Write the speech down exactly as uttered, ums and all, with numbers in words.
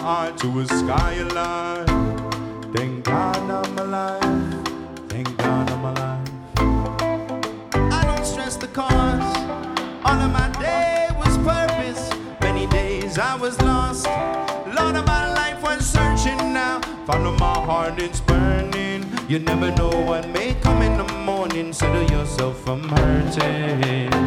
heart to a skyline. Thank God I'm alive. Thank God I'm alive. I don't stress the cause. All of my day was purpose. Many days I was lost. Lord of my life was searching now. Follow my heart, it's burning. You never know what may come in the morning. Settle yourself from hurting.